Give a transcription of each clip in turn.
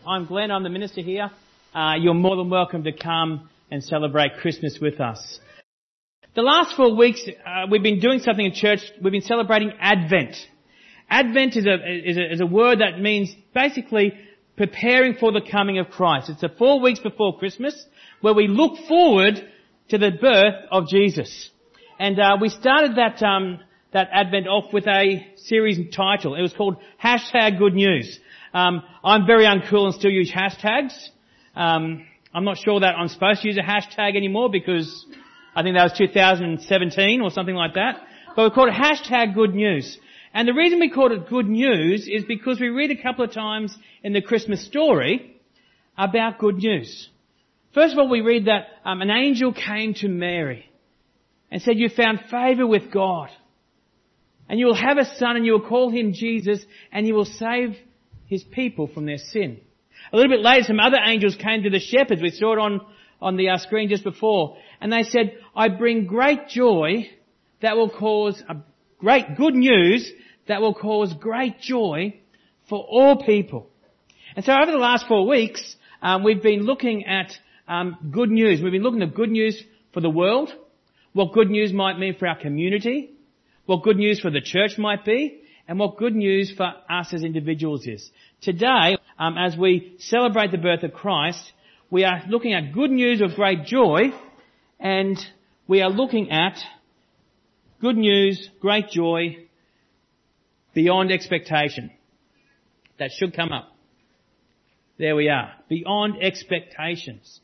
I'm Glenn, I'm the minister here. You're more than welcome to come and celebrate Christmas with us. The last 4 weeks, we've been doing something in church. We've been celebrating Advent. Advent is a word that means basically preparing for the coming of Christ. It's the 4 weeks before Christmas where we look forward to the birth of Jesus. And we started that Advent off with a series title. It was called #Good News. I'm very uncool and still use hashtags. I'm not sure that I'm supposed to use a hashtag anymore because I think that was 2017 or something like that. But we called it #Good News. And the reason we called it Good News is because we read a couple of times in the Christmas story about good news. First of all, we read that an angel came to Mary and said, "You found favour with God. And you will have a son and you will call him Jesus and he will save his people from their sin." A little bit later, some other angels came to the shepherds. We saw it on the screen just before. And they said, "I bring great joy that will cause great good news that will cause great joy for all people." And so over the last 4 weeks, we've been looking at good news. We've been looking at good news for the world, what good news might mean for our community, what good news for the church might be, and what good news for us as individuals is. Today, as we celebrate the birth of Christ, we are looking at good news of great joy, and we are looking at good news, great joy, beyond expectation. That should come up. There we are. Beyond expectations.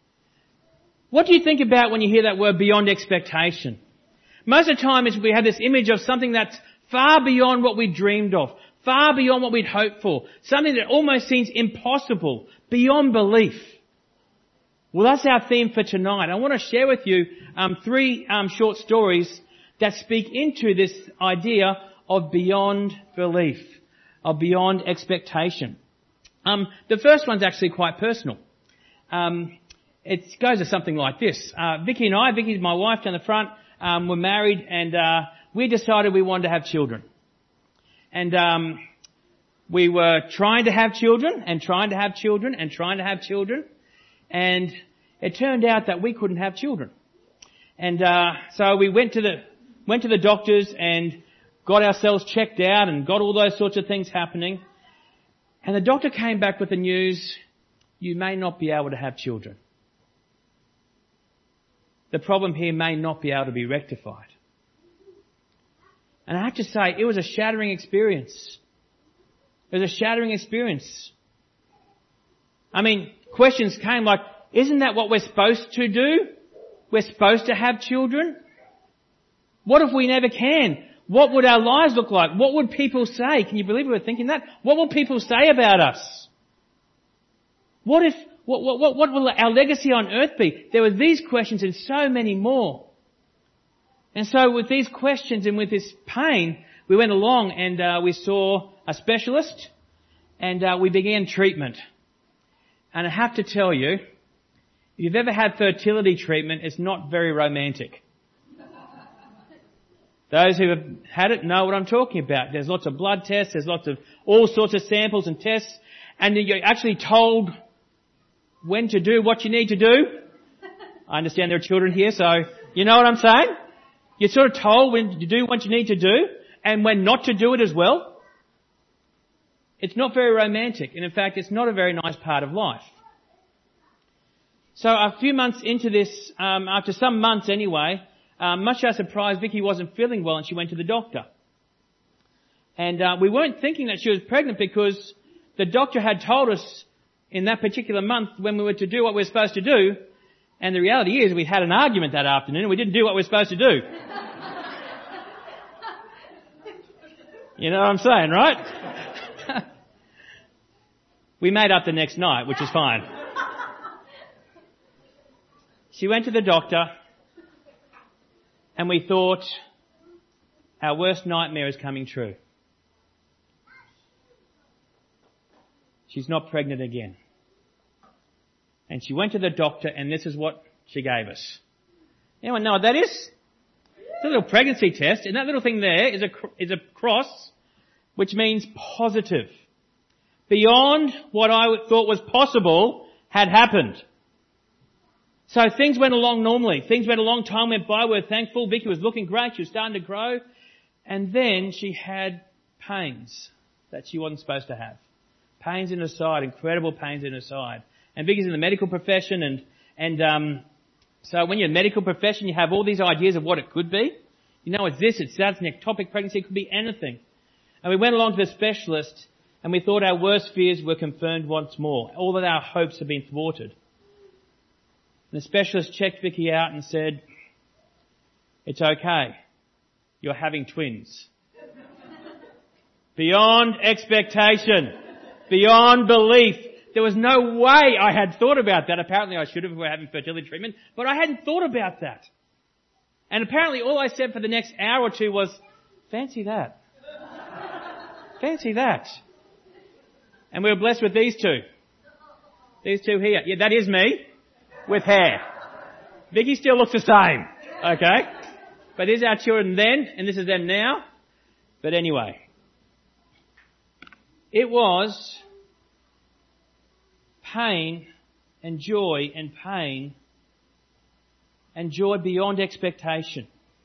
What do you think about when you hear that word beyond expectation? Most of the time we have this image of something that's far beyond what we dreamed of, far beyond what we'd hoped for, something that almost seems impossible, beyond belief. Well, that's our theme for tonight. I want to share with you 3 short stories that speak into this idea of beyond belief, of beyond expectation. The first one's actually quite personal. It goes to something like this. Vicky's my wife down the front, were married and we decided we wanted to have children. And we were trying to have children and trying to have children and trying to have children. And it turned out that we couldn't have children. And so we went to the doctors and got ourselves checked out and got all those sorts of things happening. And the doctor came back with the news, "You may not be able to have children. The problem here may not be able to be rectified." And I have to say, it was a shattering experience. It was a shattering experience. I mean, questions came like, isn't that what we're supposed to do? We're supposed to have children? What if we never can? What would our lives look like? What would people say? Can you believe we were thinking that? What will people say about us? What will our legacy on earth be? There were these questions and so many more. And so with these questions and with this pain, we went along and we saw a specialist and we began treatment. And I have to tell you, if you've ever had fertility treatment, it's not very romantic. Those who have had it know what I'm talking about. There's lots of blood tests, there's lots of all sorts of samples and tests, and you're actually told when to do what you need to do. I understand there are children here, so you know what I'm saying? You're sort of told when to do what you need to do and when not to do it as well. It's not very romantic, and in fact it's not a very nice part of life. So a few months into this, after some months anyway, much to our surprise, Vicky wasn't feeling well and she went to the doctor. And we weren't thinking that she was pregnant because the doctor had told us in that particular month when we were to do what we were supposed to do, and the reality is we had an argument that afternoon and we didn't do what we were supposed to do. You know what I'm saying, right? We made up the next night, which is fine. She went to the doctor and we thought, our worst nightmare is coming true. She's not pregnant again. And she went to the doctor and this is what she gave us. Anyone know what that is? It's a little pregnancy test, and that little thing there is a cross, which means positive. beyond what I thought was possible had happened. So things went along normally. Things went along, time went by, we were thankful. Vicky was looking great, she was starting to grow. And then she had pains that she wasn't supposed to have. Pains in her side, incredible pains in her side. And Vicky's in the medical profession so when you're in the medical profession, you have all these ideas of what it could be. You know, it's this, it's that, it's an ectopic pregnancy, it could be anything. And we went along to the specialist and we thought our worst fears were confirmed once more. All of our hopes had been thwarted. And the specialist checked Vicky out and said, "It's okay. You're having twins." Beyond expectation. Beyond belief. There was no way I had thought about that. Apparently I should have if we were having fertility treatment, but I hadn't thought about that. And apparently all I said for the next hour or two was, "Fancy that. Fancy that." And we were blessed with these two. These two here. Yeah, that is me. With hair. Vicky still looks the same. Okay? But these are our children then, and this is them now. But anyway. It was pain and joy and pain and joy beyond expectation.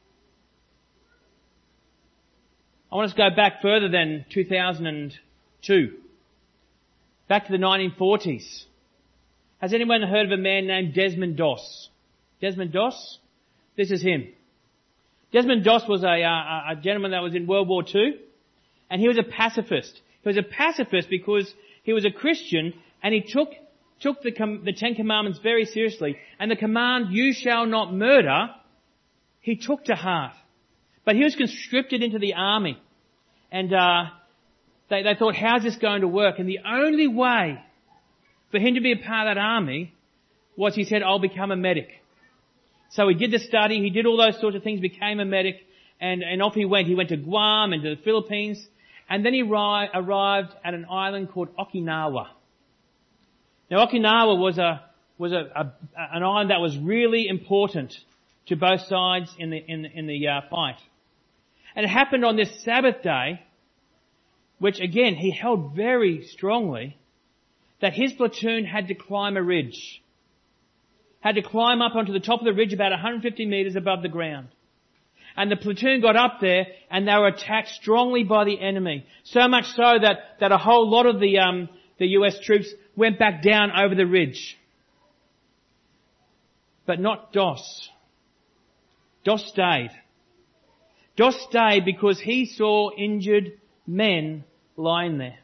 I want us to go back further than 2002. Back to the 1940s. Has anyone heard of a man named Desmond Doss? Desmond Doss? This is him. Desmond Doss was a gentleman that was in World War II, and he was a pacifist. He was a pacifist because he was a Christian, and he took the Ten Commandments very seriously. And the command, "You shall not murder," he took to heart. But he was conscripted into the army. And they thought, how's this going to work? And the only way for him to be a part of that army was, he said, "I'll become a medic." So he did the study, he did all those sorts of things, became a medic, and off he went. He went to Guam and to the Philippines, and then he arrived at an island called Okinawa. Now Okinawa was an island that was really important to both sides in the fight. And it happened on this Sabbath day, which again he held very strongly, that his platoon had to climb a ridge. Had to climb up onto the top of the ridge about 150 metres above the ground. And the platoon got up there and they were attacked strongly by the enemy. So much so that a whole lot of the US troops went back down over the ridge. But not Doss. Doss stayed. Doss stayed because he saw injured men lying there.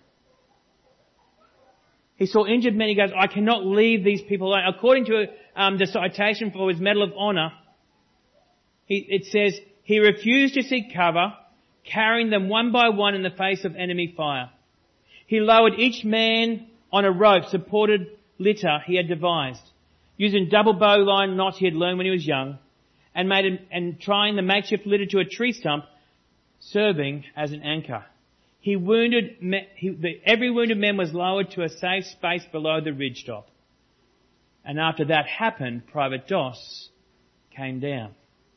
He saw injured men. He goes, "I cannot leave these people alone." According to the citation for his Medal of Honour, it says, he refused to seek cover, carrying them one by one in the face of enemy fire. He lowered each man on a rope supported litter he had devised, using double bowline knots he had learned when he was young, and trying the makeshift litter to a tree stump, serving as an anchor. Every wounded man was lowered to a safe space below the ridge top. And after that happened, Private Doss came down.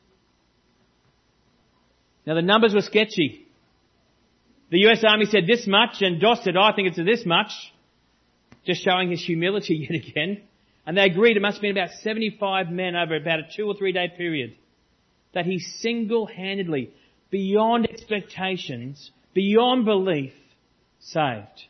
Now the numbers were sketchy. The US Army said this much, and Doss said, "I think it's this much," just showing his humility yet again. And they agreed it must have been about 75 men over about a 2 or 3 day period that he single-handedly, beyond expectations, beyond belief, saved.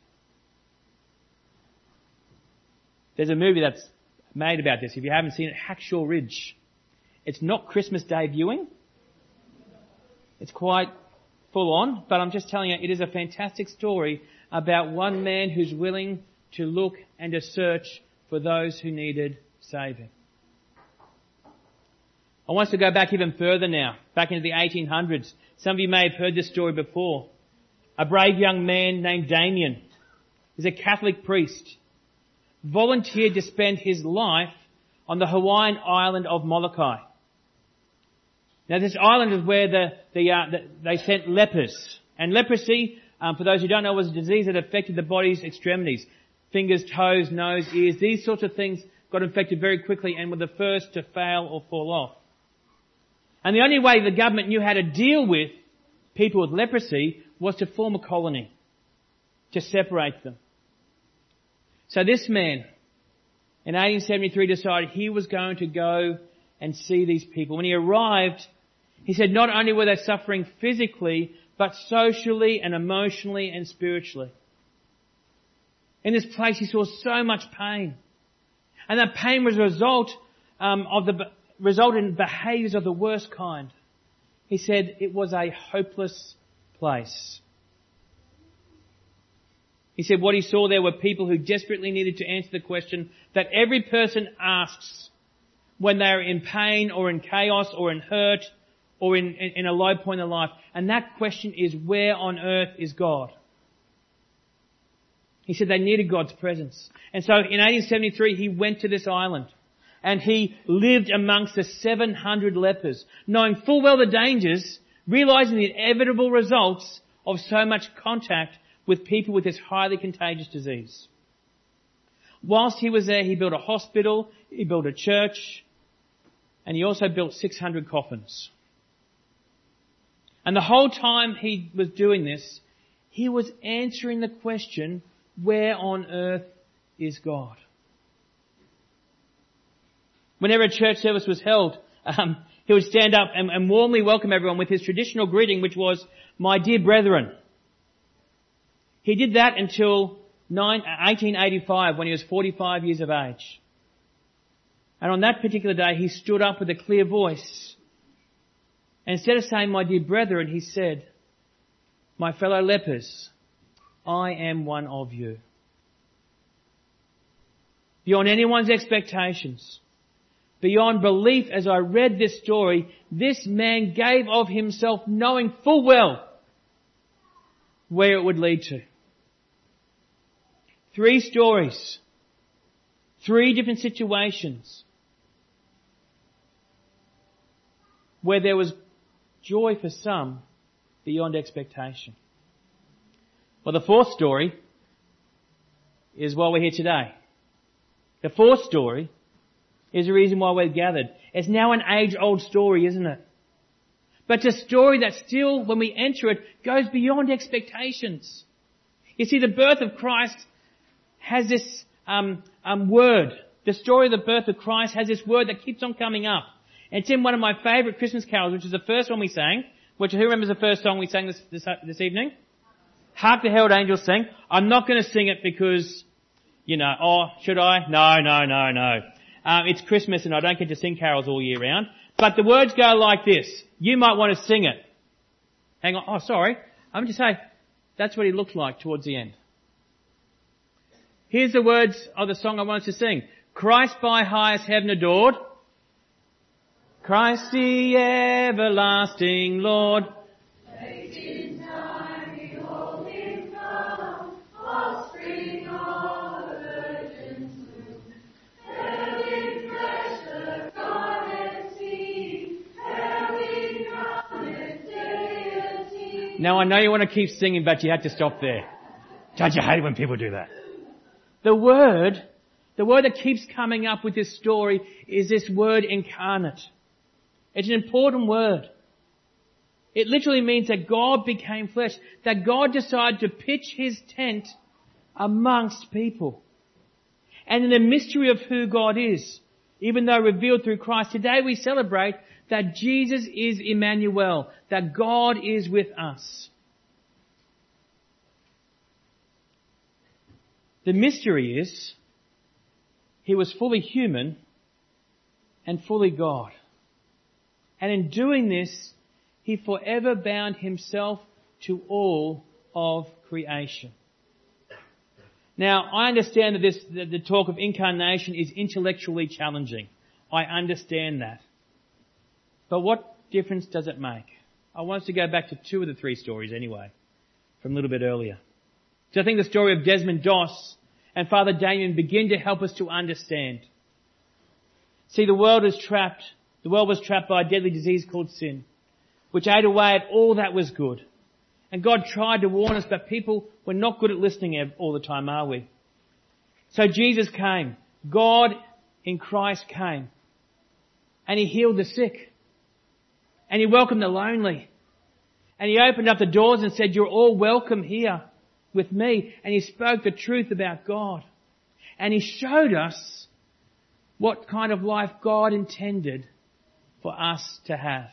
There's a movie that's made about this. If you haven't seen it, Hacksaw Ridge. It's not Christmas Day viewing. It's quite full on, but I'm just telling you, it is a fantastic story about one man who's willing to look and to search for those who needed saving. I want us to go back even further now, back into the 1800s. Some of you may have heard this story before. A brave young man named Damien, he's a Catholic priest, volunteered to spend his life on the Hawaiian island of Molokai. Now this island is where they sent lepers. And leprosy, for those who don't know, was a disease that affected the body's extremities. Fingers, toes, nose, ears, these sorts of things got infected very quickly and were the first to fail or fall off. And the only way the government knew how to deal with people with leprosy was to form a colony, to separate them. So this man, in 1873, decided he was going to go and see these people. When he arrived, he said not only were they suffering physically, but socially and emotionally and spiritually. In this place, he saw so much pain. And that pain was a result in behaviours of the worst kind. He said it was a hopeless place. He said what he saw there were people who desperately needed to answer the question that every person asks when they are in pain or in chaos or in hurt or in a low point in life. And that question is, where on earth is God? He said they needed God's presence. And so in 1873 he went to this island and he lived amongst the 700 lepers, knowing full well the dangers, realising the inevitable results of so much contact with people with this highly contagious disease. Whilst he was there, he built a hospital, he built a church, and he also built 600 coffins. And the whole time he was doing this, he was answering the question, where on earth is God? Whenever a church service was held, he would stand up and warmly welcome everyone with his traditional greeting, which was, "My dear brethren." He did that until 1885, when he was 45 years of age. And on that particular day, he stood up with a clear voice. And instead of saying, "My dear brethren," he said, "My fellow lepers, I am one of you." Beyond anyone's expectations, beyond belief, as I read this story, this man gave of himself knowing full well where it would lead to. 3 stories, 3 different situations where there was joy for some beyond expectation. Well, the 4th story is why we're here today. The 4th story is the reason why we're gathered. It's now an age-old story, isn't it? But it's a story that still, when we enter it, goes beyond expectations. You see, the birth of Christ has this word. The story of the birth of Christ has this word that keeps on coming up. And it's in one of my favourite Christmas carols, which is the first one we sang. Who remembers the first song we sang this evening? Hark the Herald Angels Sing. I'm not going to sing it because, should I? No. It's Christmas and I don't get to sing carols all year round. But the words go like this. You might want to sing it. Hang on. Oh, sorry. I'm just saying, that's what he looked like towards the end. Here's the words of the song I want us to sing. Christ by highest heaven adored. Christ the everlasting Lord. Late in time behold him come, offspring of the Virgin's womb. Hail in flesh the garnet see, hail in garnet deity. Now I know you want to keep singing, but you had to stop there. Don't you hate it when people do that? The word that keeps coming up with this story is this word incarnate. It's an important word. It literally means that God became flesh, that God decided to pitch his tent amongst people. And in the mystery of who God is, even though revealed through Christ, today we celebrate that Jesus is Emmanuel, that God is with us. The mystery is, he was fully human and fully God. And in doing this, he forever bound himself to all of creation. Now, I understand that the talk of incarnation is intellectually challenging. I understand that. But what difference does it make? I want us to go back to 2 of the 3 stories anyway, from a little bit earlier. So I think the story of Desmond Doss and Father Damien begin to help us to understand. See, the world was trapped by a deadly disease called sin, which ate away at all that was good. And God tried to warn us, but people were not good at listening all the time, are we? So Jesus came. God in Christ came. And he healed the sick. And he welcomed the lonely. And he opened up the doors and said, you're all welcome here with me. And he spoke the truth about God. And He showed us what kind of life God intended for us to have.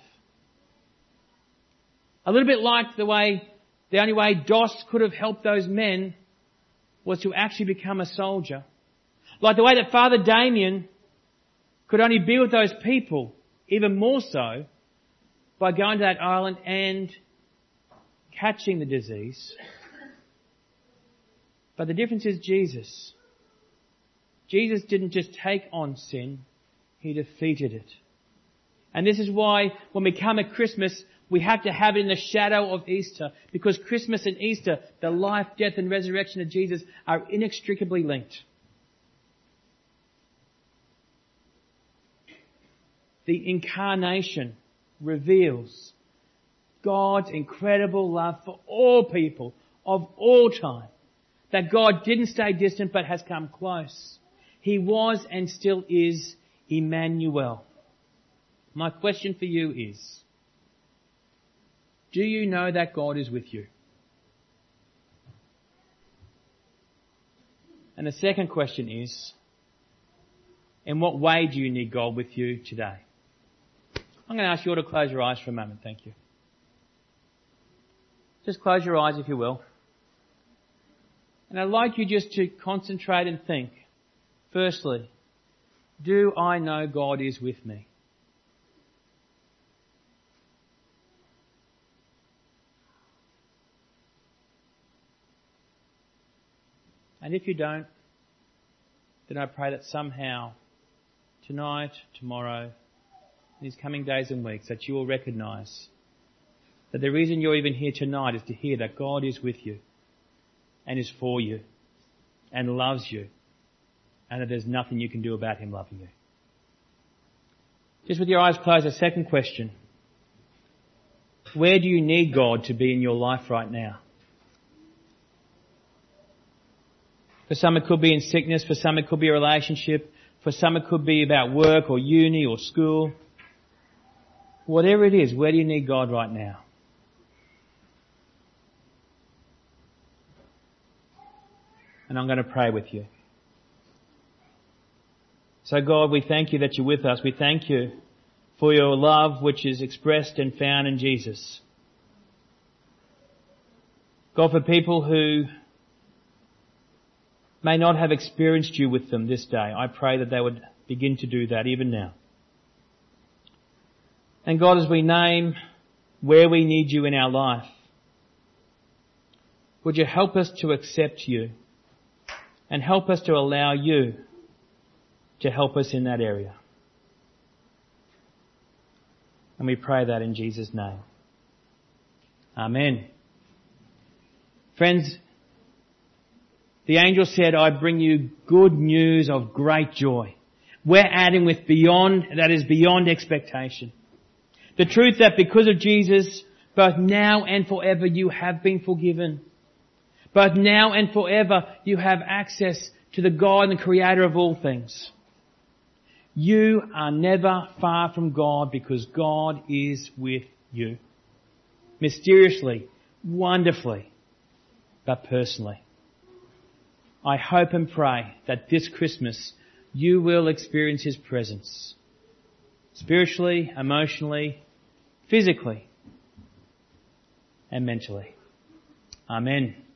A little bit like the only way Dos could have helped those men was to actually become a soldier. Like the way that Father Damien could only be with those people, even more so, by going to that island and catching the disease. But the difference is Jesus. Jesus didn't just take on sin, He defeated it. And this is why when we come at Christmas, we have to have it in the shadow of Easter, because Christmas and Easter, the life, death and resurrection of Jesus, are inextricably linked. The incarnation reveals God's incredible love for all people of all time. That God didn't stay distant but has come close. He was and still is Emmanuel. My question for you is, do you know that God is with you? And the second question is, in what way do you need God with you today? I'm going to ask you all to close your eyes for a moment. Thank you. Just close your eyes if you will. And I'd like you just to concentrate and think. Firstly, do I know God is with me? And if you don't, then I pray that somehow, tonight, tomorrow, these coming days and weeks, that you will recognise that the reason you're even here tonight is to hear that God is with you and is for you and loves you, and that there's nothing you can do about Him loving you. Just with your eyes closed, a second question. Where do you need God to be in your life right now? For some it could be in sickness, for some it could be a relationship, for some it could be about work or uni or school. Whatever it is, where do you need God right now? And I'm going to pray with you. So God, we thank you that you're with us. We thank you for your love which is expressed and found in Jesus. God, for people who may not have experienced you with them this day, I pray that they would begin to do that even now. And God, as we name where we need you in our life, would you help us to accept you and help us to allow you to help us in that area. And we pray that in Jesus' name. Amen. Friends, the angel said, I bring you good news of great joy. We're adding with beyond, that is beyond expectation. The truth that because of Jesus, both now and forever you have been forgiven. Both now and forever you have access to the God and Creator of all things. You are never far from God because God is with you. Mysteriously, wonderfully, but personally. I hope and pray that this Christmas you will experience His presence. Spiritually, emotionally, physically, and mentally. Amen.